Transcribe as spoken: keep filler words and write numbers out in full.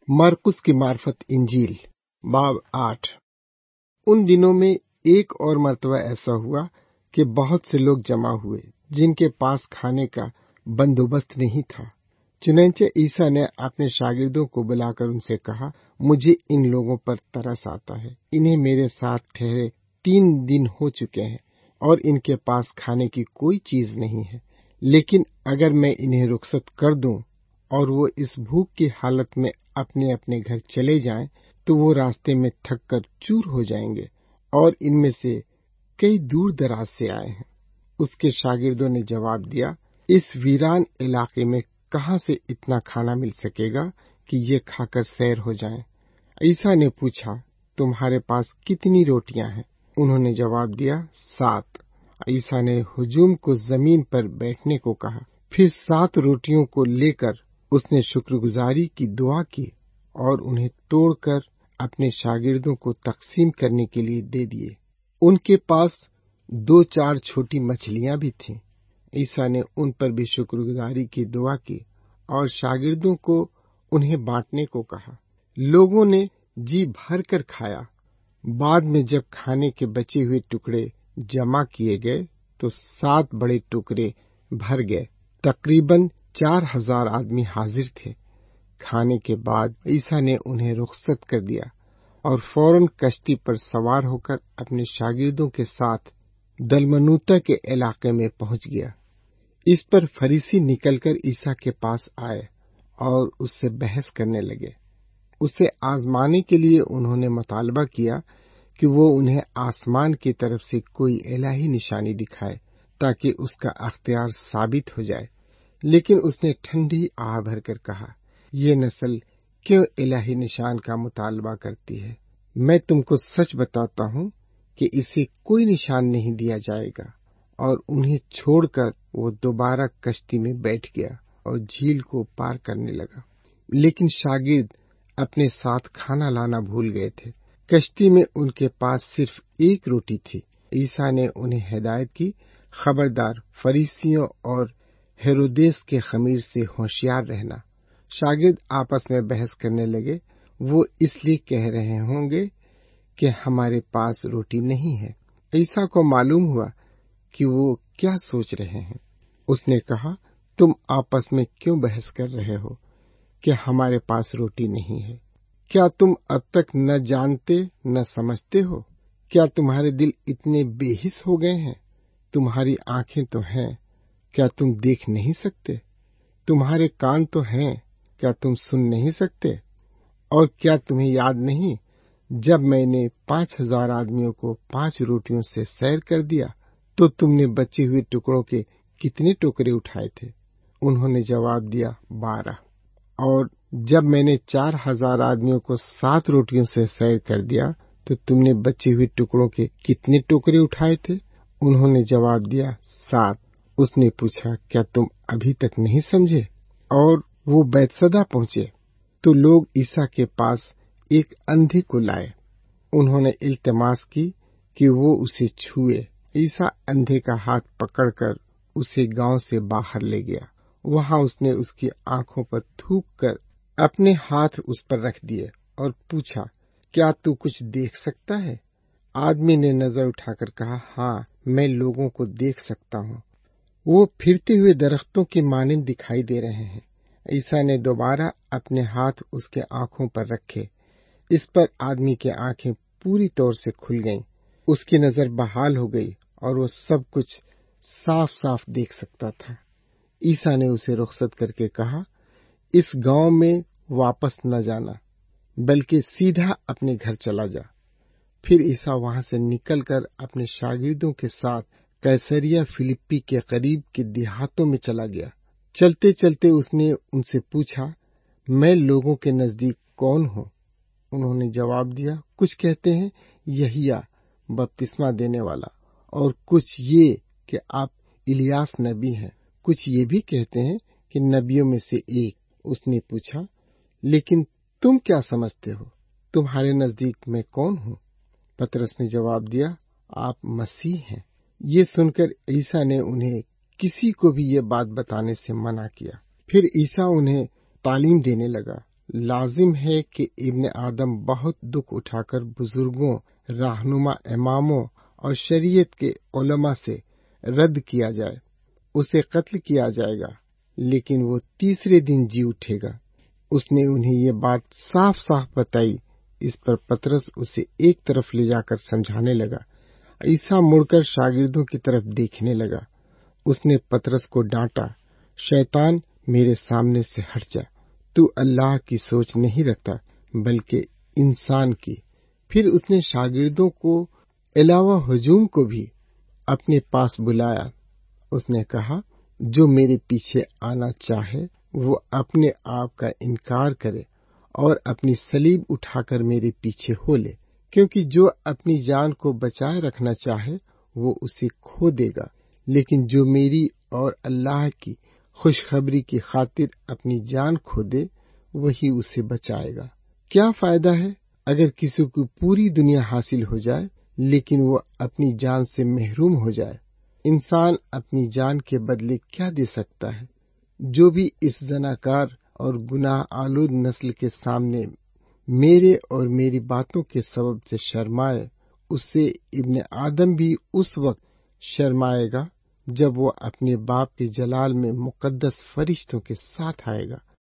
मरकुस की मार्फत इंजील बाब आठ। उन दिनों में एक और मर्तबा ऐसा हुआ कि बहुत से लोग जमा हुए जिनके पास खाने का बंदोबस्त नहीं था। चुनांचे ईसा ने अपने शागिर्दों को बुलाकर उनसे कहा, मुझे इन लोगों पर तरस आता है। इन्हें मेरे साथ ठहरे तीन दिन हो चुके हैं और इनके पास खाने की कोई चीज नहीं है। लेकिन अगर मैं इन्हें रुखसत कर दूं और वो इस भूख की हालत में अपने अपने घर चले जाएं, तो वो रास्ते में थक कर चूर हो जाएंगे और इनमें से कई दूर दराज से आए हैं। उसके शागिर्दों ने जवाब दिया, इस वीरान इलाके में कहां से इतना खाना मिल सकेगा कि ये खाकर सैर हो जाएं? ईसा ने पूछा, तुम्हारे पास कितनी रोटियां हैं? उन्होंने जवाब दिया, सात। ईसा ने हुजूम को जमीन पर बैठने को कहा। फिर सात रोटियों को लेकर उसने शुक्रगुजारी की दुआ की और उन्हें तोड़कर अपने शागिर्दों को तकसीम करने के लिए दे दिए। उनके पास दो चार छोटी मछलियां भी थीं। ईसा ने उन पर भी शुक्रगुजारी की दुआ की और शागिर्दों को उन्हें बांटने को कहा। लोगों ने जी भर कर खाया। बाद में जब खाने के बचे हुए टुकड़े जमा किए गए तो सात बड़े टुकड़े भर गए। तकरीबन चार हजार आदमी हाजिर थे। खाने के बाद ईसा ने उन्हें रुखसत कर दिया और फौरन कश्ती पर सवार होकर अपने शागिर्दों के साथ दलमनूता के इलाके में पहुंच गया। इस पर फरीसी निकलकर ईसा के पास आए और उससे बहस करने लगे। उसे आजमाने के लिए उन्होंने मुतालबा किया कि वो उन्हें आसमान की तरफ से कोई इलाही निशानी दिखाए ताकि उसका अख्तियार साबित हो जाए। लेकिन उसने ठंडी आह भरकर कहा, ये नस्ल क्यों इलाही निशान का मुतालबा करती है? मैं तुमको सच बताता हूं कि इसे कोई निशान नहीं दिया जाएगा। और उन्हें छोड़कर वो दोबारा कश्ती में बैठ गया और झील को पार करने लगा। लेकिन शागिर्द अपने साथ खाना लाना भूल गए थे। कश्ती में उनके पास सिर्फ एक रोटी थी। ईसा ने उन्हें हिदायत की, खबरदार, फरीसियों और हेरोदेस के खमीर से होशियार रहना। शागिर्द आपस में बहस करने लगे, वो इसलिए कह रहे होंगे कि हमारे पास रोटी नहीं है। ईसा को मालूम हुआ कि वो क्या सोच रहे हैं। उसने कहा, तुम आपस में क्यों बहस कर रहे हो कि हमारे पास रोटी नहीं है? क्या तुम अब तक न जानते न समझते हो? क्या तुम्हारे दिल इतने बेहिस हो गए हैं? तुम्हारी आंखें तो हैं, क्या तुम देख नहीं सकते? तुम्हारे कान तो हैं, क्या तुम सुन नहीं सकते? और क्या तुम्हें याद नहीं, जब मैंने पांच हजार आदमियों को पांच रोटियों से सैर कर दिया, तो तुमने बचे हुए टुकड़ों के कितने टोकरे उठाए थे? उन्होंने जवाब दिया, बारह। और जब मैंने चार हजार आदमियों को सात रोटियों से सैर कर दिया, तो तुमने बचे हुए टुकड़ों के कितने टोकरे उठाए थे? उन्होंने जवाब दिया, सात। उसने पूछा, क्या तुम अभी तक नहीं समझे? और वो बैतसदा पहुंचे तो लोग ईसा के पास एक अंधे को लाए। उन्होंने इल्तिमास की कि वो उसे छुए। ईसा अंधे का हाथ पकड़कर उसे गांव से बाहर ले गया। वहां उसने उसकी आंखों पर थूक कर अपने हाथ उस पर रख दिए और पूछा, क्या तू कुछ देख सकता है? आदमी ने नजर उठाकर कहा, हाँ, मैं लोगों को देख सकता हूँ। वो फिरते हुए दरख्तों की मानिंद दिखाई दे रहे हैं। ईसा ने दोबारा अपने हाथ उसके आंखों पर रखे। इस पर आदमी की आंखें पूरी तौर से खुल गईं। उसकी नजर बहाल हो गई और वो सब कुछ साफ साफ देख सकता था। ईसा ने उसे रुखसत करके कहा, इस गांव में वापस न जाना, बल्कि सीधा अपने घर चला जा। फिर ईसा वहां से निकलकर अपने शागिर्दों के साथ कैसरिया फिलिप्पी के करीब के देहातों में चला गया। चलते चलते उसने उनसे पूछा, मैं लोगों के नजदीक कौन हूँ? उन्होंने जवाब दिया, कुछ कहते हैं यहिया बपतिस्मा देने वाला, और कुछ ये कि आप इलियास नबी हैं, कुछ ये भी कहते हैं कि नबियों में से एक। उसने पूछा, लेकिन तुम क्या समझते हो? तुम्हारे नजदीक मैं कौन हूँ? पतरस ने जवाब दिया, आप मसीह हैं। ये सुनकर ईसा ने उन्हें किसी को भी ये बात बताने से मना किया। फिर ईसा उन्हें तालीम देने लगा, لازم ہے کہ ابن آدم بہت دکھ اٹھا کر بزرگوں، رہنما اماموں اور شریعت کے علماء سے رد کیا جائے، اسے قتل کیا جائے گا، لیکن وہ تیسرے دن جی اٹھے گا۔ اس نے انہیں یہ بات صاف صاف بتائی۔ اس پر پطرس اسے ایک طرف لے جا کر سمجھانے لگا۔ عیسیٰ مڑ کر شاگردوں کی طرف دیکھنے لگا۔ اس نے پطرس کو ڈانٹا، شیطان، میرے سامنے سے ہٹ جا، تو اللہ کی سوچ نہیں رکھتا بلکہ انسان کی۔ پھر اس نے شاگردوں کو علاوہ ہجوم کو بھی اپنے پاس بلایا۔ اس نے کہا، جو میرے پیچھے آنا چاہے وہ اپنے آپ کا انکار کرے اور اپنی صلیب اٹھا کر میرے پیچھے ہو لے، کیونکہ جو اپنی جان کو بچائے رکھنا چاہے وہ اسے کھو دے گا، لیکن جو میری اور اللہ کی خوشخبری کی خاطر اپنی جان کھو دے وہی اسے بچائے گا۔ کیا فائدہ ہے اگر کسی کو پوری دنیا حاصل ہو جائے لیکن وہ اپنی جان سے محروم ہو جائے؟ انسان اپنی جان کے بدلے کیا دے سکتا ہے؟ جو بھی اس زناکار اور گناہ آلود نسل کے سامنے میرے اور میری باتوں کے سبب سے شرمائے، اس سے ابن آدم بھی اس وقت شرمائے گا جب وہ اپنے باپ کے جلال میں مقدس فرشتوں کے ساتھ آئے گا۔